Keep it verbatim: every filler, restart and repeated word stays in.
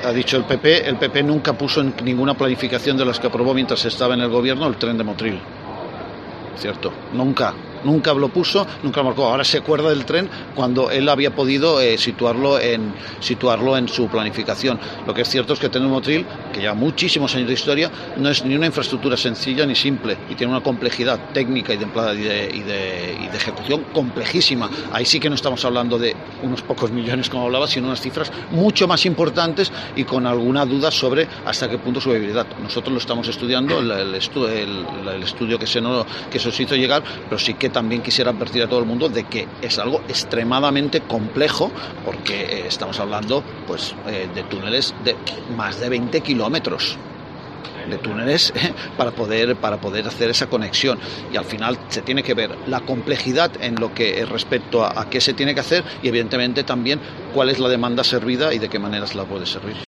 ha dicho el P P, el P P nunca puso en ninguna planificación de las que aprobó mientras estaba en el gobierno el tren de Motril. Cierto, nunca. Nunca lo puso, nunca lo marcó. Ahora se acuerda del tren cuando él había podido eh, situarlo en situarlo en su planificación. Lo que es cierto es que el tren de Motril, que lleva muchísimos años de historia, no es ni una infraestructura sencilla ni simple y tiene una complejidad técnica y de, y de, y de, y de ejecución complejísima. Ahí sí que no estamos hablando de unos pocos millones, como hablaba, sino unas cifras mucho más importantes y con alguna duda sobre hasta qué punto su viabilidad. Nosotros lo estamos estudiando, el, el, estu el, el estudio que se, no, que se nos hizo llegar, pero sí que también quisiera advertir a todo el mundo de que es algo extremadamente complejo, porque eh, estamos hablando pues eh, de túneles de más de veinte kilómetros de túneles eh, para poder para poder hacer esa conexión, y al final se tiene que ver la complejidad en lo que eh, respecto a, a qué se tiene que hacer y evidentemente también cuál es la demanda servida y de qué manera se la puede servir.